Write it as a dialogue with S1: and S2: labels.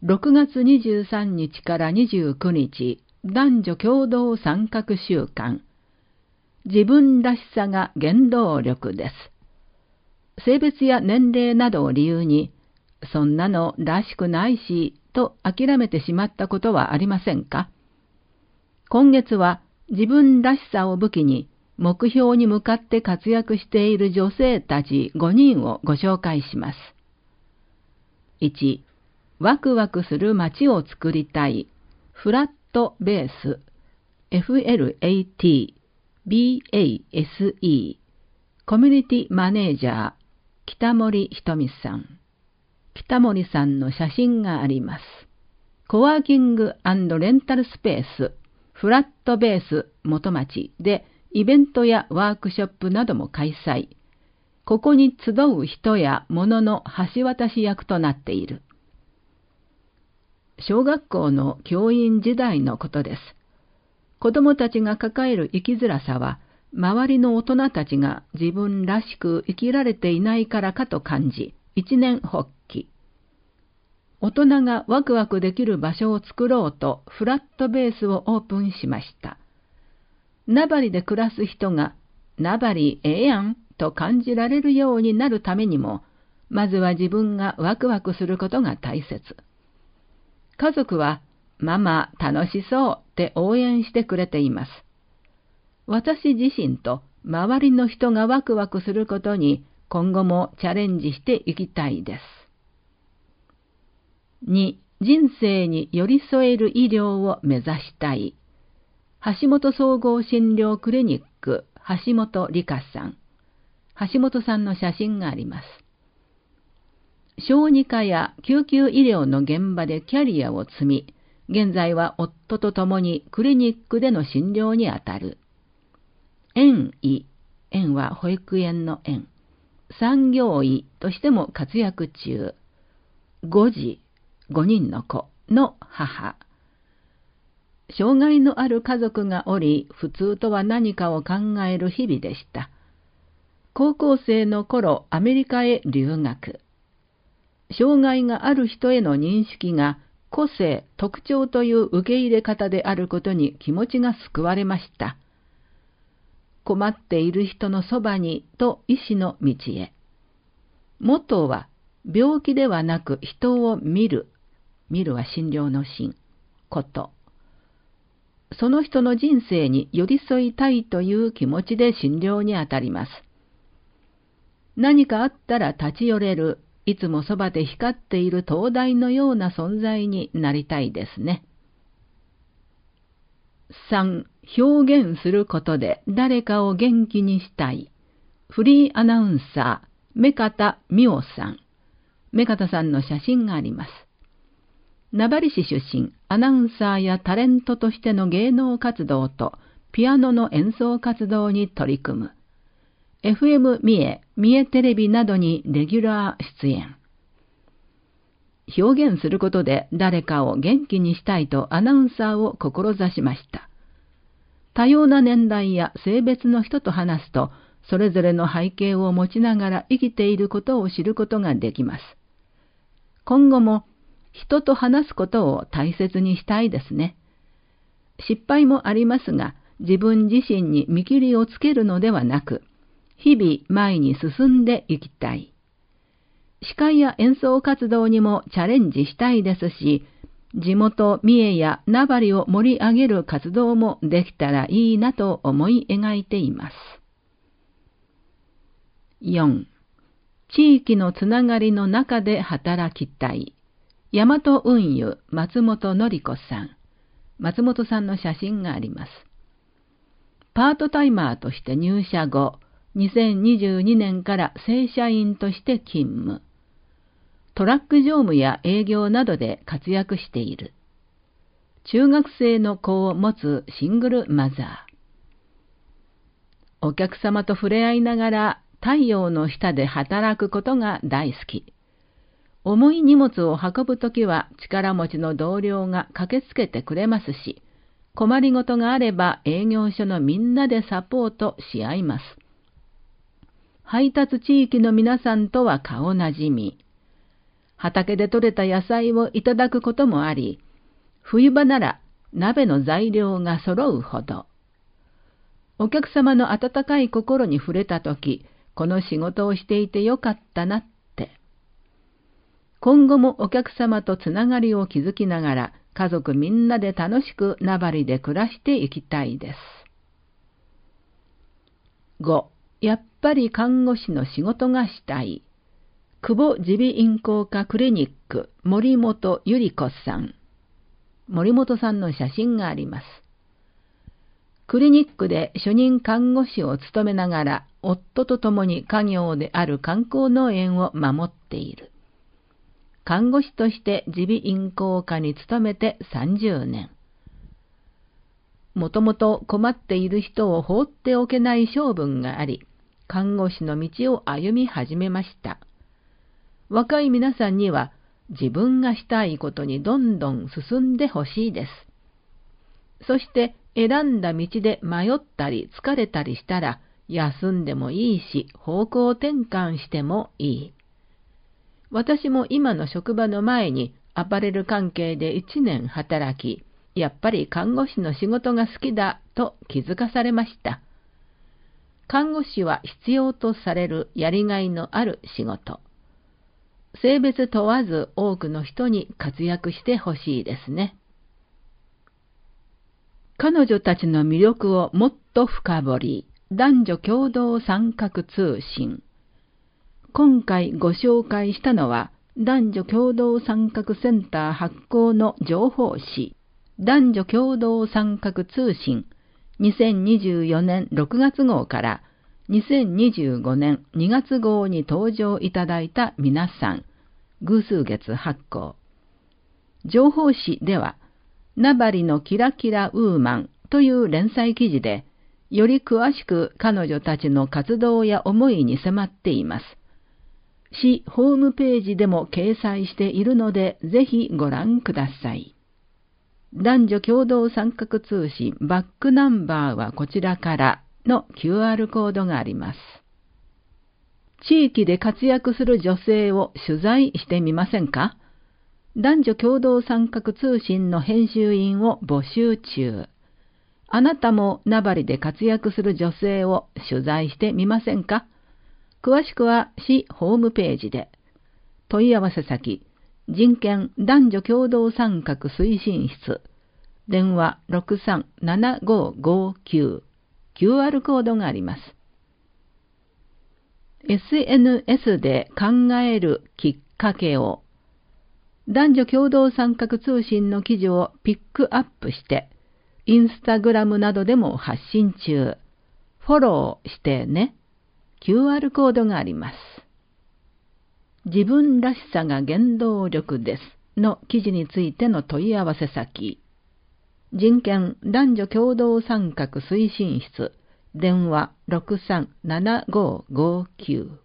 S1: 6月23日から29日、男女共同参画週間。自分らしさが原動力です。性別や年齢などを理由に、そんなのらしくないし、と諦めてしまったことはありませんか？今月は自分らしさを武器に、目標に向かって活躍している女性たち5人をご紹介します。1、ワクワクする街を作りたい、フラットベース、FLAT、BASE、コミュニティマネージャー、北森ひとみさん。北森さんの写真があります。コワーキング&レンタルスペース、フラットベース元町でイベントやワークショップなども開催。ここに集う人や物の橋渡し役となっている。小学校の教員時代のことです。子供たちが抱える生きづらさは、周りの大人たちが自分らしく生きられていないからかと感じ、一念発起。大人がワクワクできる場所を作ろうとフラットベースをオープンしました。名張で暮らす人が、名張ええやんと感じられるようになるためにも、まずは自分がワクワクすることが大切。家族は、ママ楽しそうって応援してくれています。私自身と周りの人がワクワクすることに今後もチャレンジしていきたいです。2、人生に寄り添える医療を目指したい。橋本総合診療クリニック、橋本理香さん。橋本さんの写真があります。小児科や救急医療の現場でキャリアを積み、現在は夫と共にクリニックでの診療にあたる。園医、園は保育園の園。産業医としても活躍中。5児、5人の子の母。障害のある家族がおり、普通とは何かを考える日々でした。高校生の頃、アメリカへ留学。障害がある人への認識が個性、特徴という受け入れ方であることに気持ちが救われました。困っている人のそばにと医師の道へ。モットーは、病気ではなく人を見る。見るは診療の診。こと。その人の人生に寄り添いたいという気持ちで診療にあたります。何かあったら立ち寄れる、いつもそばで光っている灯台のような存在になりたいですね。3、表現することで誰かを元気にしたい。フリーアナウンサー、目方美緒さん。目方さんの写真があります。名張市出身、アナウンサーやタレントとしての芸能活動とピアノの演奏活動に取り組む。FM 三重、三重テレビなどにレギュラー出演。表現することで誰かを元気にしたいとアナウンサーを志しました。多様な年代や性別の人と話すと、それぞれの背景を持ちながら生きていることを知ることができます。今後も人と話すことを大切にしたいですね。失敗もありますが、自分自身に見切りをつけるのではなく、日々前に進んでいきたい。司会や演奏活動にもチャレンジしたいですし、地元三重や名張を盛り上げる活動もできたらいいなと思い描いています。4、地域のつながりの中で働きたい。大和運輸松本典子さん。松本さんの写真があります。パートタイマーとして入社後、2022年から正社員として勤務。トラック乗務や営業などで活躍している。中学生の子を持つシングルマザー。お客様と触れ合いながら太陽の下で働くことが大好き。重い荷物を運ぶときは力持ちの同僚が駆けつけてくれますし、困りごとがあれば営業所のみんなでサポートし合います。配達地域の皆さんとは顔なじみ。 畑で採れた野菜をいただくこともあり、冬場なら鍋の材料が揃うほど。お客様の温かい心に触れたとき、この仕事をしていてよかったなって。今後もお客様とつながりを築きながら、家族みんなで楽しく名張で暮らしていきたいです。5. やっぱり看護師の仕事がしたい。久保耳鼻咽喉科クリニック森本ゆり子さん。森本さんの写真があります。クリニックで主任看護師を務めながら、夫と共に家業である観光農園を守っている。看護師として耳鼻咽喉科に勤めて30年。もともと困っている人を放っておけない性分があり、看護師の道を歩み始めました。若い皆さんには自分がしたいことにどんどん進んでほしいです。そして選んだ道で迷ったり疲れたりしたら休んでもいいし方向転換してもいい。私も今の職場の前にアパレル関係で1年働き、やっぱり看護師の仕事が好きだと気づかされました。看護師は必要とされるやりがいのある仕事。性別問わず多くの人に活躍してほしいですね。彼女たちの魅力をもっと深掘り、男女共同参画通信。今回ご紹介したのは、男女共同参画センター発行の情報誌、男女共同参画通信、2024年6月号から2025年2月号に登場いただいた皆さん、偶数月発行。情報誌では、名張のキラキラウーマンという連載記事で、より詳しく彼女たちの活動や思いに迫っています。市ホームページでも掲載しているので、ぜひご覧ください。男女共同参画通信バックナンバーはこちらからの QR コードがあります。地域で活躍する女性を取材してみませんか？男女共同参画通信の編集員を募集中。あなたも名張で活躍する女性を取材してみませんか？詳しくは市ホームページで。問い合わせ先、人権男女共同参画推進室。電話 637559。QR コードがあります。SNS で考えるきっかけを。男女共同参画通信の記事をピックアップして、インスタグラムなどでも発信中。フォローしてね。QR コードがあります。自分らしさが原動力ですの記事についての問い合わせ先。人権男女共同参画推進室。電話 637559。